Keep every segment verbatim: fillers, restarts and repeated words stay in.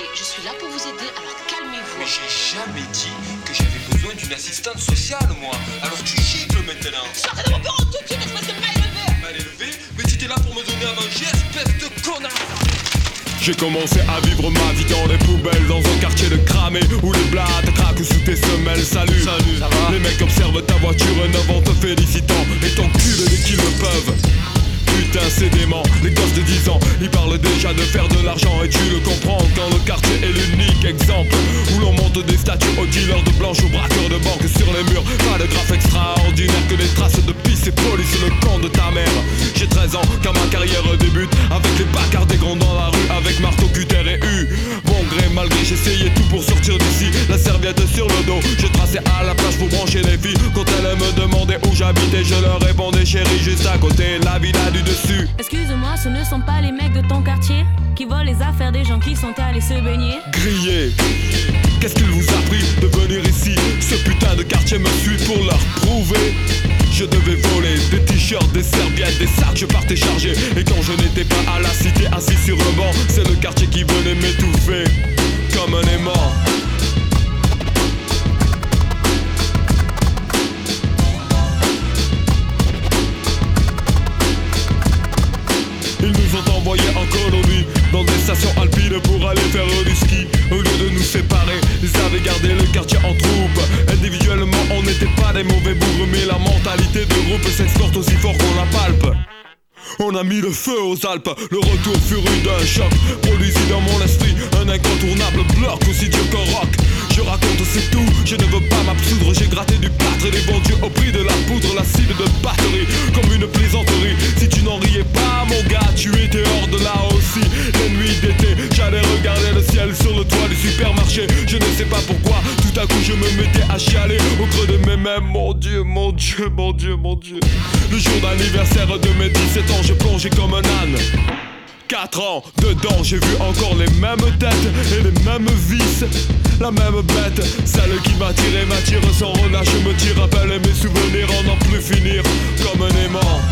je suis là pour vous aider, alors calmez-vous. Mais j'ai jamais dit que j'avais besoin d'une assistante sociale, moi. Alors tu gifles maintenant. Sortez de mon bureau tout de suite, espèce de mal élevé. Mal élevé? Mais tu étais là pour me donner à manger, espèce de connard. J'ai commencé à vivre ma vie dans les poubelles, dans un quartier de cramé où les blattes craquent sous tes semelles. Salut, Salut, ça va? Les mecs observent ta voiture neuf en te félicitant et t'enculent dès qu'ils le peuvent. Putain c'est dément, les gosses de dix ans, ils parlent déjà de faire de l'argent. Et tu le comprends quand le quartier est l'unique exemple où l'on monte des statues aux dealers de blanche, aux braqueurs de banque sur les murs. Pas de graphe extraordinaire que des traces de pisse et police le camp de ta mère. J'ai treize ans quand ma carrière débute, avec les bacards des grands dans la rue, avec marteau, cutter et U. Bon gré malgré, j'essayais tout pour sortir d'ici, la serviette sur le dos. Je traçais à la plage pour brancher les filles. Quand elles me demandaient où j'habitais, je leur répondais chérie juste à côté, la villa du dessus. Excuse-moi, ce ne sont pas les mecs de ton quartier qui volent les affaires des gens qui sont allés se baigner? Grillé, qu'est-ce qu'il vous a pris de venir ici? Ce putain de quartier me suit pour leur prouver. Je devais voler des t-shirts, des serviettes, des sacs, je partais chargé. Et quand je n'étais pas à la cité, assis sur le banc, c'est le quartier qui venait m'étouffer comme un aimant. Ils nous ont envoyés en colonie, dans des stations alpines pour aller faire du ski. Au lieu de nous séparer, ils avaient gardé le quartier en troupe. Individuellement on n'était pas des mauvais bougres, mais la mentalité de groupe s'exporte aussi fort qu'on la palpe. On a mis le feu aux Alpes, le retour furieux d'un choc produisit dans mon esprit un incontournable bloc aussi dur qu'un rock. Je raconte c'est tout, je ne veux pas m'absoudre. J'ai gratté du plâtre et des bons dieux au prix de la poudre, la cible de batterie comme une plaisanterie. Si tu n'en riais pas mon gars, tu étais hors de là aussi. Les nuits d'été, j'allais regarder le ciel sur le toit du supermarché. Je ne sais pas pourquoi, tout à coup je me mettais à chialer au creux de mes mains. Mon Dieu, mon Dieu, mon Dieu, mon Dieu. Le jour d'anniversaire de mes dix-sept ans, je plongeais comme un âne. Quatre ans dedans, j'ai vu encore les mêmes têtes et les mêmes vices. La même bête, celle qui m'attire et m'attire sans relâche, me tire, rappelle mes souvenirs en n'en plus finir comme un aimant.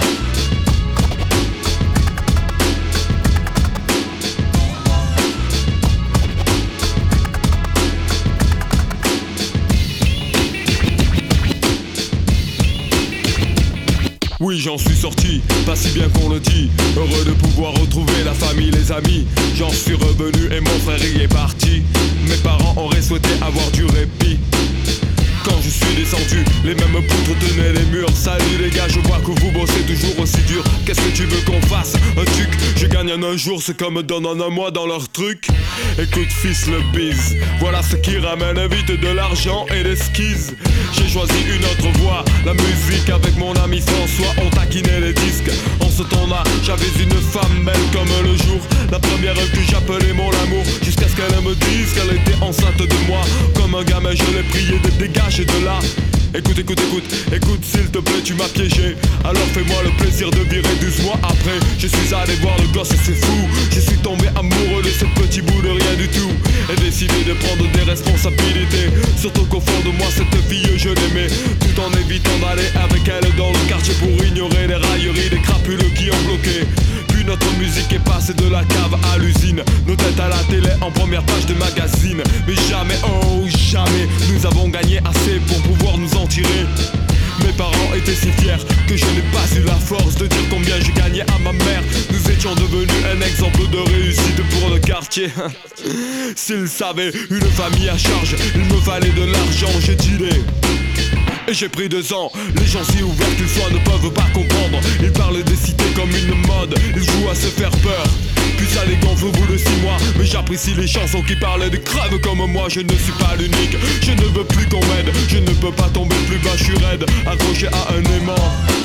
Oui, j'en suis sorti, pas si bien qu'on le dit. Heureux de pouvoir retrouver la famille, les amis. J'en suis revenu et mon frère y est parti. Mes parents auraient souhaité avoir du répit. Quand je suis descendu, les mêmes poutres tenaient les murs. Salut les gars, je vois que vous bossez toujours aussi dur. Qu'est-ce que tu veux qu'on fasse? Un truc, je gagne en un jour, c'est comme donne en un mois dans leur truc. Écoute fils le bise, voilà ce qui ramène vite de l'argent et des skis. J'ai choisi une autre voie, la musique avec mon ami François. On taquinait les disques, en ce temps-là j'avais une femme belle comme le jour. La première que j'appelais mon amour, jusqu'à ce qu'elle me dise qu'elle était enceinte de moi. Comme un gamin je l'ai prié de dégager de là. Écoute, écoute, écoute, écoute s'il te plaît, tu m'as piégé. Alors fais-moi le plaisir de virer douze mois après. Je suis allé voir le gosse et c'est fou. Je suis tombé amoureux de ce petit bout de rien du tout. Et décidé de prendre des responsabilités. Surtout qu'au fond de moi cette fille je l'aimais. Tout en évitant d'aller avec elle dans le quartier pour ignorer les railleries des crapules qui ont bloqué. Puis notre musique est passée de la cave à l'usine. Nos têtes à la télé en première page de magazine. Mais jamais, oh jamais, nous avons gagné assez pour pouvoir nous en tirer. Mes parents étaient si fiers que je n'ai pas eu la force de dire combien je gagnais à ma mère. Nous étions devenus un exemple de réussite pour le quartier. S'ils savaient, une famille à charge, il me fallait de l'argent, j'ai dealé. Et j'ai pris deux ans, les gens si ouverts qu'ils soient ne peuvent pas comprendre. Ils parlent des cités comme une mode, ils jouent à se faire peur. Puis ça les gonfle au bout de six mois. Mais j'apprécie les chansons qui parlent de crèves comme moi. Je ne suis pas l'unique, je ne veux plus qu'on m'aide. Je ne peux pas tomber plus bas, je suis raide, accroché à un aimant.